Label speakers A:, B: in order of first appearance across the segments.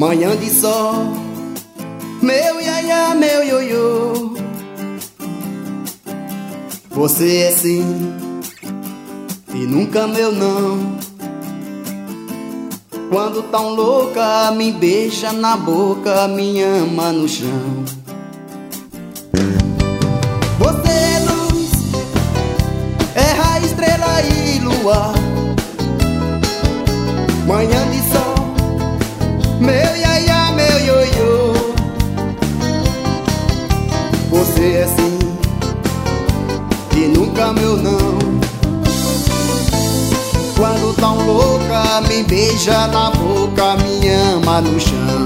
A: manhã de sol, meu iaia, meu ioiô. Você é sim e nunca meu não. Quando tão louca, me beija na boca, me ama no chão. Você é luz, é raio, estrela e luar, manhã de sol, meu iaia, meu ioiô. Você é sim e nunca meu não. Quando tão louca, me beija na boca, me ama no chão.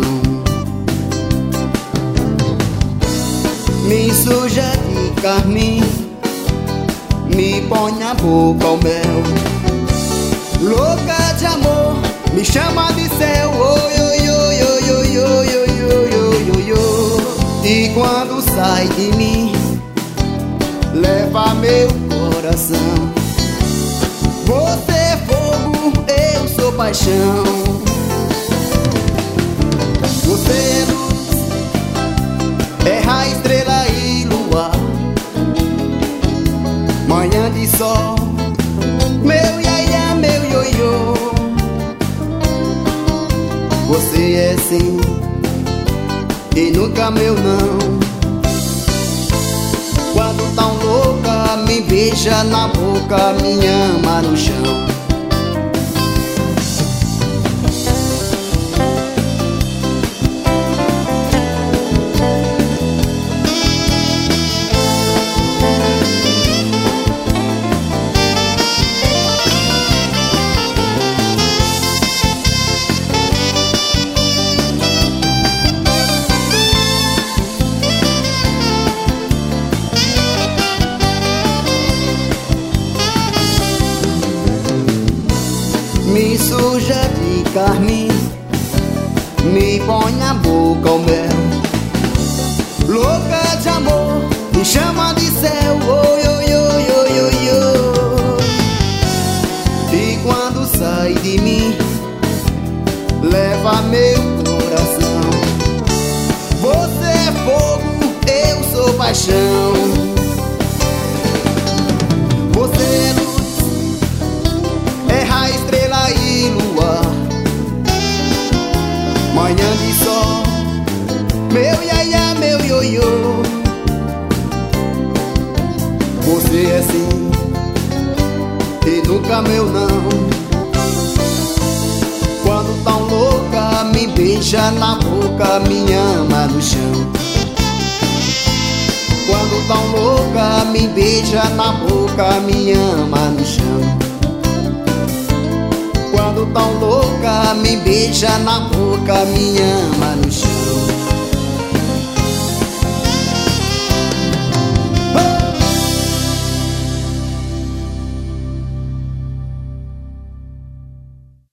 A: Me suja de carmim, me põe a boca ao mel. Louca de amor, me chama de céu. Oi, oi, oi, oi, oi, oi, oi, oi, oi, oi. E quando sai de mim, leva meu coração. Você é fogo, eu sou paixão. Você é luz, é raio, estrela e luar, manhã de sol, meu iaia, meu ioiô. Você é sim e nunca meu não. Quando tão louca, me beija na boca, me ama no chão. Me suja de carmim, me põe a boca ao mel. Louca de amor, me chama de céu. Oi, oi, oi, oi, oi, oi. E quando sai de mim, leva meu coração. Você é fogo, eu sou paixão. Você é luz, é raio, estrela e luar, manhã de sol, meu iaia, meu ioiô. Você é sim e nunca meu não. Quando tão louca, me beija na boca, me ama no chão. Quando tão louca, me beija na boca, me ama no chão. Quando tão louca, me beija na boca, me ama no chão.